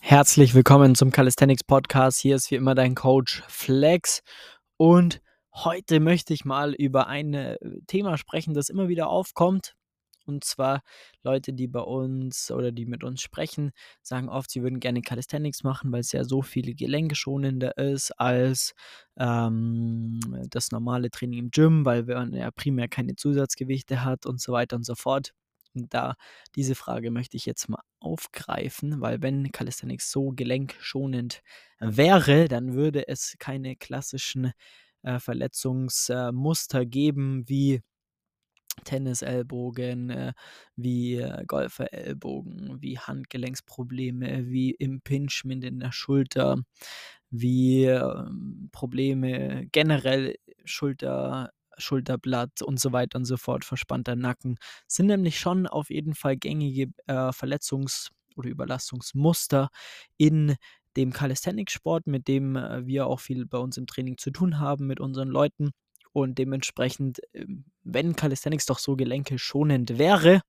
Herzlich willkommen zum Calisthenics Podcast. Hier ist wie immer dein Coach Flex und heute möchte ich mal über ein Thema sprechen, das immer wieder aufkommt. Und zwar Leute, die bei uns oder die mit uns sprechen, sagen oft, sie würden gerne Calisthenics machen, weil es ja so viel gelenkeschonender ist als das normale Training im Gym, weil man ja primär keine Zusatzgewichte hat und so weiter und so fort. Und diese Frage möchte ich jetzt mal aufgreifen, weil wenn Calisthenics so gelenkschonend wäre, dann würde es keine klassischen Verletzungsmuster geben wie Tennisellbogen, wie Golferellbogen, wie Handgelenksprobleme, wie Impingement in der Schulter, wie Probleme generell Schulterblatt und so weiter und so fort, verspannter Nacken. Sind nämlich schon auf jeden Fall gängige Verletzungs- oder Überlastungsmuster in dem Calisthenics-Sport, mit dem wir auch viel bei uns im Training zu tun haben mit unseren Leuten. Und dementsprechend, wenn Calisthenics doch so gelenkeschonend wäre,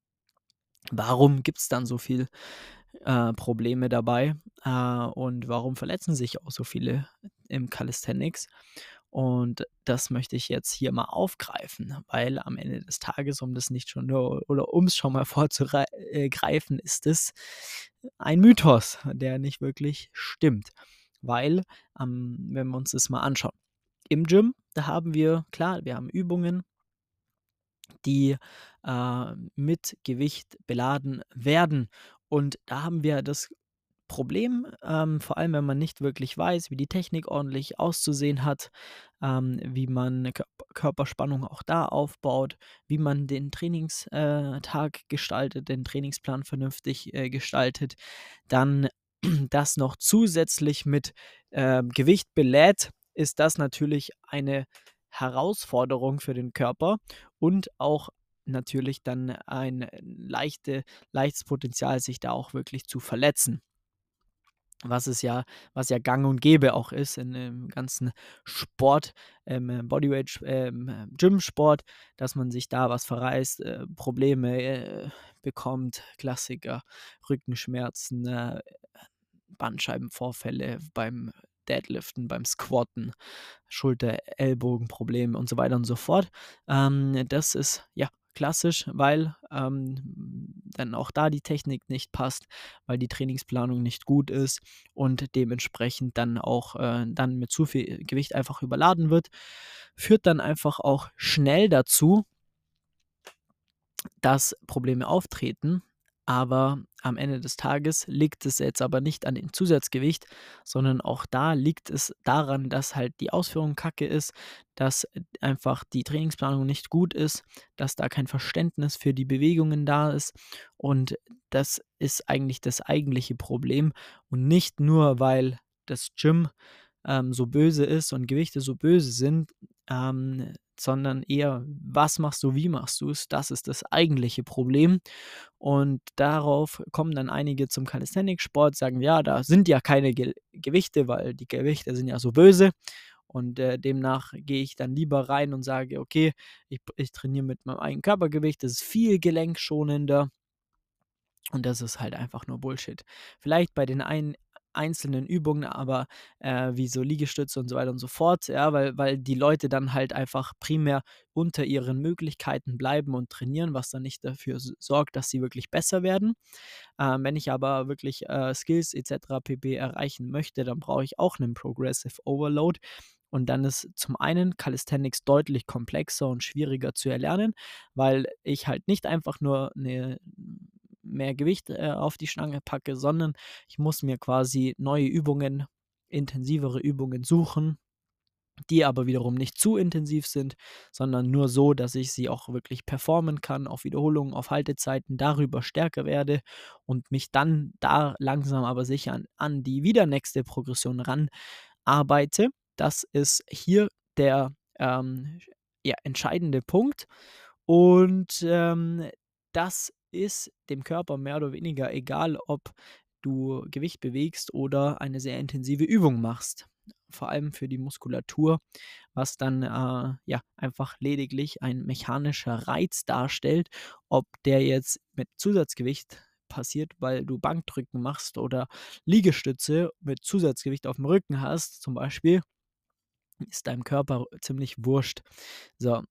warum gibt es dann so viel Probleme dabei? Und warum verletzen sich auch so viele im Calisthenics? Und das möchte ich jetzt hier mal aufgreifen, weil am Ende des Tages, um das nicht schon nur oder um es schon mal vorzugreifen, ist es ein Mythos, der nicht wirklich stimmt. Weil, wenn wir uns das mal anschauen, im Gym, da haben wir klar, wir haben Übungen, die mit Gewicht beladen werden. Und da haben wir das Problem, vor allem wenn man nicht wirklich weiß, wie die Technik ordentlich auszusehen hat, wie man Körperspannung auch da aufbaut, wie man den Trainingstag gestaltet, den Trainingsplan vernünftig gestaltet, dann das noch zusätzlich mit Gewicht belädt, ist das natürlich eine Herausforderung für den Körper und auch natürlich dann ein leichtes Potenzial, sich da auch wirklich zu verletzen. Was ja gang und gäbe auch ist in dem ganzen Sport, Bodyweight, Gymsport, dass man sich da was verreißt, Probleme bekommt, Klassiker, Rückenschmerzen, Bandscheibenvorfälle beim Deadliften, beim Squatten, Schulter-Ellbogenprobleme und so weiter und so fort. Das ist, ja, klassisch, weil, dann auch da die Technik nicht passt, weil die Trainingsplanung nicht gut ist und dementsprechend dann auch, dann mit zu viel Gewicht einfach überladen wird. Führt dann einfach auch schnell dazu, dass Probleme auftreten, aber am Ende des Tages liegt es jetzt aber nicht an dem Zusatzgewicht, sondern auch da liegt es daran, dass halt die Ausführung kacke ist, dass einfach die Trainingsplanung nicht gut ist, dass da kein Verständnis für die Bewegungen da ist und das ist eigentlich das eigentliche Problem und nicht nur, weil das Gym so böse ist und Gewichte so böse sind, sondern eher, was machst du, wie machst du es? Das ist das eigentliche Problem. Und darauf kommen dann einige zum Calisthenics-Sport, sagen, ja, da sind ja keine Gewichte, weil die Gewichte sind ja so böse. Und demnach gehe ich dann lieber rein und sage, okay, ich trainiere mit meinem eigenen Körpergewicht, das ist viel gelenkschonender. Und das ist halt einfach nur Bullshit. Vielleicht bei den einzelnen Übungen, aber wie so Liegestütze und so weiter und so fort, ja, weil die Leute dann halt einfach primär unter ihren Möglichkeiten bleiben und trainieren, was dann nicht dafür sorgt, dass sie wirklich besser werden. Wenn ich aber wirklich Skills etc. pp. Erreichen möchte, dann brauche ich auch einen Progressive Overload. Und dann ist zum einen Calisthenics deutlich komplexer und schwieriger zu erlernen, weil ich halt nicht einfach nur mehr Gewicht auf die Stange packe, sondern ich muss mir quasi neue Übungen, intensivere Übungen suchen, die aber wiederum nicht zu intensiv sind, sondern nur so, dass ich sie auch wirklich performen kann, auf Wiederholungen, auf Haltezeiten, darüber stärker werde und mich dann da langsam aber sicher an die wieder nächste Progression ranarbeite. Das ist hier der ja, entscheidende Punkt. Und das ist dem Körper mehr oder weniger egal, ob du Gewicht bewegst oder eine sehr intensive Übung machst. Vor allem für die Muskulatur, was dann ja einfach lediglich ein mechanischer Reiz darstellt, ob der jetzt mit Zusatzgewicht passiert, weil du Bankdrücken machst oder Liegestütze mit Zusatzgewicht auf dem Rücken hast zum Beispiel, ist deinem Körper ziemlich wurscht. So,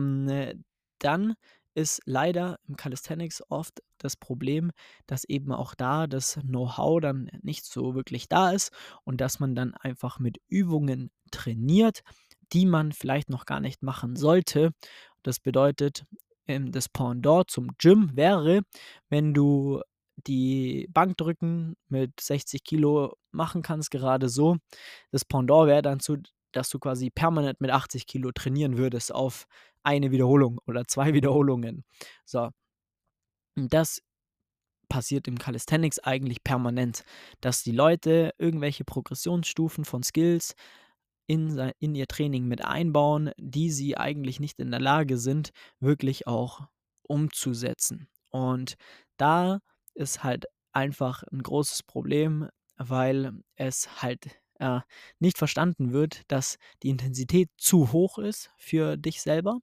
dann ist leider im Calisthenics oft das Problem, dass eben auch da das Know-how dann nicht so wirklich da ist und dass man dann einfach mit Übungen trainiert, die man vielleicht noch gar nicht machen sollte. Das bedeutet, das Pendant zum Gym wäre, wenn du die Bankdrücken mit 60 Kilo machen kannst, gerade so. Das Pendant wäre dann dass du quasi permanent mit 80 Kilo trainieren würdest auf eine Wiederholung oder 2 Wiederholungen. So, und das passiert im Calisthenics eigentlich permanent, dass die Leute irgendwelche Progressionsstufen von Skills in ihr Training mit einbauen, die sie eigentlich nicht in der Lage sind, wirklich auch umzusetzen. Und da ist halt einfach ein großes Problem, weil es halt, nicht verstanden wird, dass die Intensität zu hoch ist für dich selber,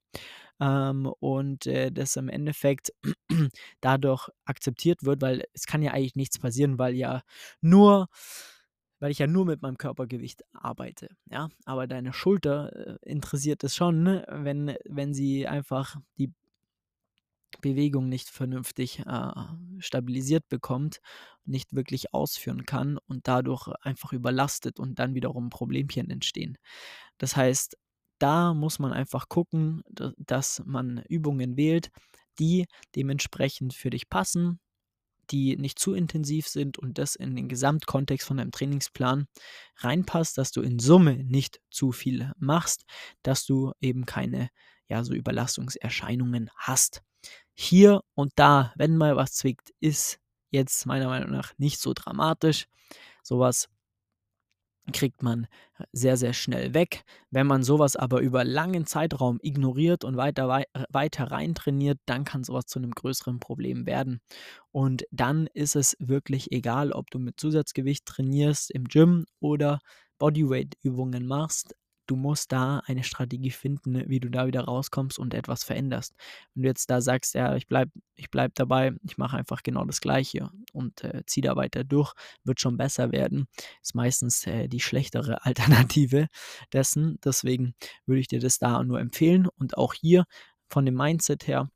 und, das im Endeffekt dadurch akzeptiert wird, weil es kann ja eigentlich nichts passieren, nur weil ich ja nur mit meinem Körpergewicht arbeite, ja? Aber deine Schulter, interessiert es schon, ne, wenn sie einfach die Bewegung nicht vernünftig, stabilisiert bekommt, nicht wirklich ausführen kann und dadurch einfach überlastet und dann wiederum Problemchen entstehen. Das heißt, da muss man einfach gucken, dass man Übungen wählt, die dementsprechend für dich passen, die nicht zu intensiv sind und das in den Gesamtkontext von deinem Trainingsplan reinpasst, dass du in Summe nicht zu viel machst, dass du eben keine, ja, so Überlastungserscheinungen hast. Hier und da, wenn mal was zwickt, ist jetzt meiner Meinung nach nicht so dramatisch. Sowas kriegt man sehr, sehr schnell weg. Wenn man sowas aber über langen Zeitraum ignoriert und weiter rein trainiert, dann kann sowas zu einem größeren Problem werden. Und dann ist es wirklich egal, ob du mit Zusatzgewicht trainierst im Gym oder Bodyweight-Übungen machst. Du musst da eine Strategie finden, wie du da wieder rauskommst und etwas veränderst. Wenn du jetzt da sagst: „Ja, ich bleib dabei, ich mache einfach genau das Gleiche und, ziehe da weiter durch, wird schon besser werden“, ist meistens, die schlechtere Alternative dessen. Deswegen würde ich dir das da nur empfehlen und auch hier von dem Mindset her,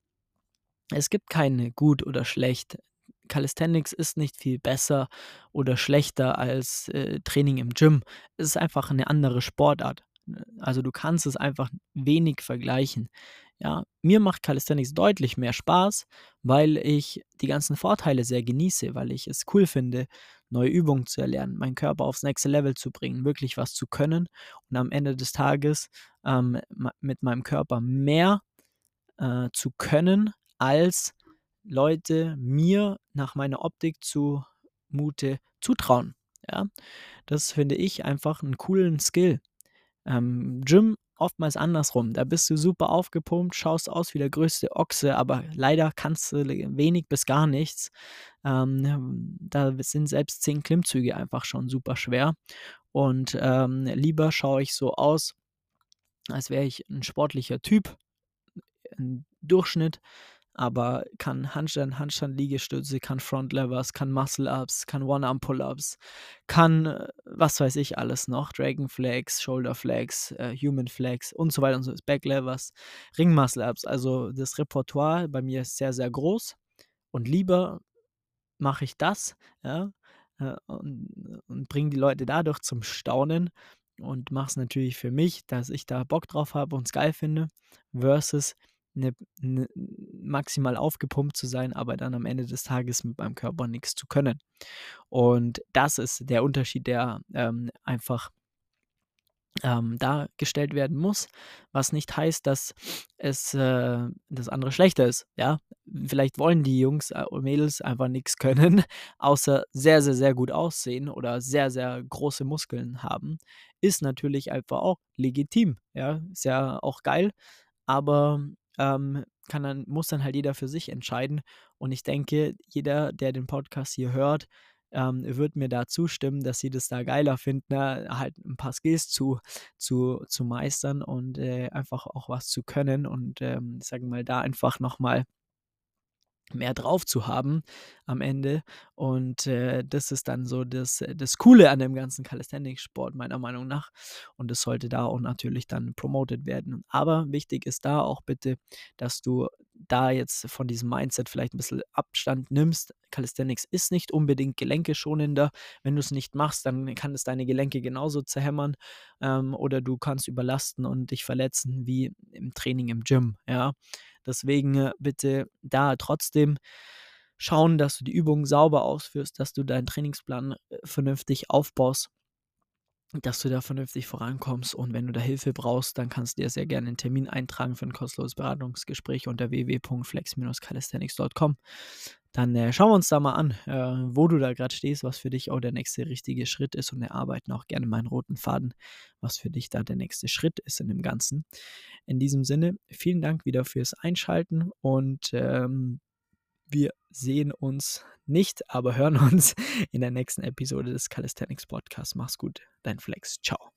es gibt keine gut oder schlecht. Calisthenics ist nicht viel besser oder schlechter als, Training im Gym. Es ist einfach eine andere Sportart. Also, du kannst es einfach wenig vergleichen. Ja, mir macht Calisthenics deutlich mehr Spaß, weil ich die ganzen Vorteile sehr genieße, weil ich es cool finde, neue Übungen zu erlernen, meinen Körper aufs nächste Level zu bringen, wirklich was zu können und am Ende des Tages, mit meinem Körper mehr zu können, als Leute mir nach meiner Optik zumute zutrauen, ja? Das finde ich einfach 'n coolen Skill. Gym oftmals andersrum. Da bist du super aufgepumpt, schaust aus wie der größte Ochse, aber leider kannst du wenig bis gar nichts. Da sind selbst 10 Klimmzüge einfach schon super schwer und, lieber schaue ich so aus, als wäre ich 'n sportlicher Typ, 'n Durchschnitt, aber kann Handstand-Liegestütze, kann Front Levers, kann Muscle-Ups, kann One-Arm-Pull-Ups, kann, was weiß ich alles noch, Dragon Flex, Shoulder Flex, Human Flex und so weiter und so Back Levers, Ring Muscle-Ups. Also, das Repertoire bei mir ist sehr, sehr groß und lieber mache ich das, ja, und bringe die Leute dadurch zum Staunen und mache es natürlich für mich, dass ich da Bock drauf habe und es geil finde, versus 'ne maximal aufgepumpt zu sein, aber dann am Ende des Tages mit meinem Körper nichts zu können. Und das ist der Unterschied, der, einfach dargestellt werden muss, was nicht heißt, dass das andere schlechter ist, ja? Vielleicht wollen die Jungs, und Mädels einfach nichts können, außer sehr, sehr, sehr gut aussehen oder sehr, sehr große Muskeln haben. Ist natürlich einfach auch legitim, ja? Ist ja auch geil, aber, muss dann halt jeder für sich entscheiden. Und ich denke, jeder, der den Podcast hier hört, wird mir da zustimmen, dass sie das da geiler finden, ne, halt ein paar Skills zu meistern und, einfach auch was zu können und, sagen wir mal, da einfach noch mal mehr drauf zu haben am Ende. Und, das ist dann so das Coole an dem ganzen Calisthenics-Sport meiner Meinung nach. Und das sollte da auch natürlich dann promoted werden. Aber wichtig ist da auch bitte, dass du da jetzt von diesem Mindset vielleicht ein bisschen Abstand nimmst. Calisthenics ist nicht unbedingt gelenkeschonender. Wenn du es nicht machst, dann kann es deine Gelenke genauso zerhämmern, oder du kannst überlasten und dich verletzen wie im Training im Gym, ja. Deswegen, bitte da trotzdem schauen, dass du die Übungen sauber ausführst, dass du deinen Trainingsplan, vernünftig aufbaust, dass du da vernünftig vorankommst. Und wenn du da Hilfe brauchst, dann kannst du dir sehr gerne einen Termin eintragen für ein kostenloses Beratungsgespräch unter www.flex-calisthenics.com. Dann, schauen wir uns da mal an, wo du da gerade stehst, was für dich auch der nächste richtige Schritt ist, und erarbeiten auch gerne meinen roten Faden, was für dich da der nächste Schritt ist in dem Ganzen. In diesem Sinne, vielen Dank wieder fürs Einschalten, und, wir sehen uns nicht, aber hören uns in der nächsten Episode des Calisthenics Podcasts. Mach's gut, dein Flex. Ciao.